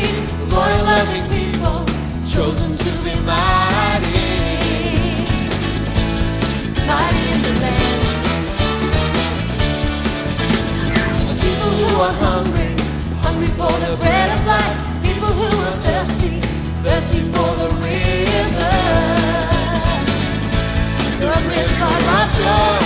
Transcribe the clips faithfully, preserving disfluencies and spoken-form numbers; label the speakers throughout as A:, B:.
A: Royal loving people, chosen to be mighty, mighty in the land. People who are hungry, hungry for the bread of life. People who are thirsty, thirsty for the river, the river of joy.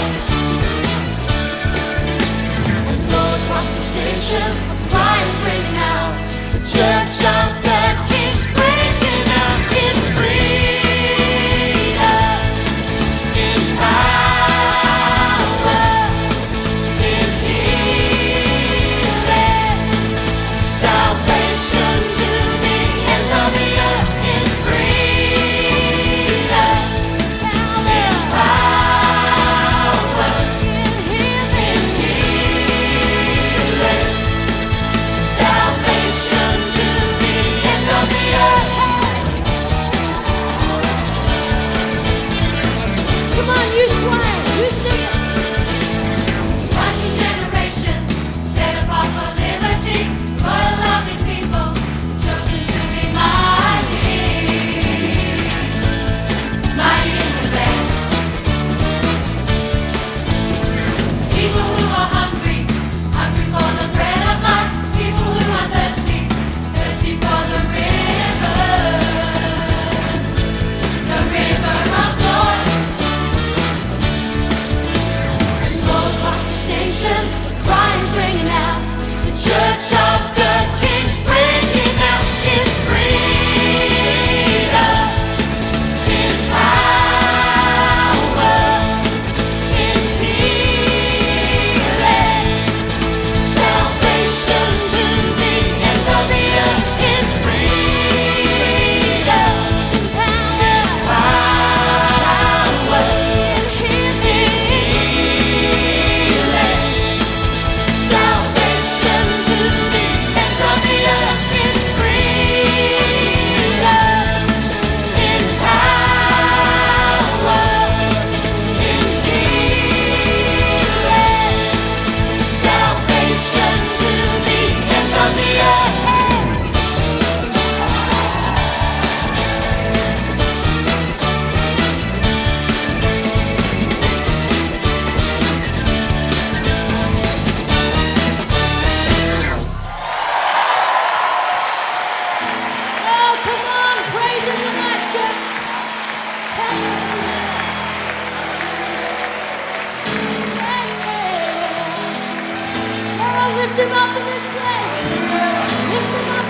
A: And go across the station, a cry is ringing out. The church of the King's breaking out in freedom, in power, in healing, salvation to the ends of the earth, in freedom, in power, in healing, salvation to the ends of the earth. Come on, you choir, you sing it. Rising generation, set apart for liberty, royal loving people, chosen to be mighty, mighty in the land. People who are hungry, hungry for the bread of life. People who are thirsty, thirsty for the river, the river of joy. Go across the station, the cry is ringing out. The church of the King's breaking out in freedom, in power, in healing, salvation to the ends of the earth, in freedom, in power, in healing, salvation to the ends of the earth, in freedom, in power, in healing, salvation to the ends of the earth. Oh, come on, praise Him tonight, church. Oh, lift Him up in this place. Lift Him up.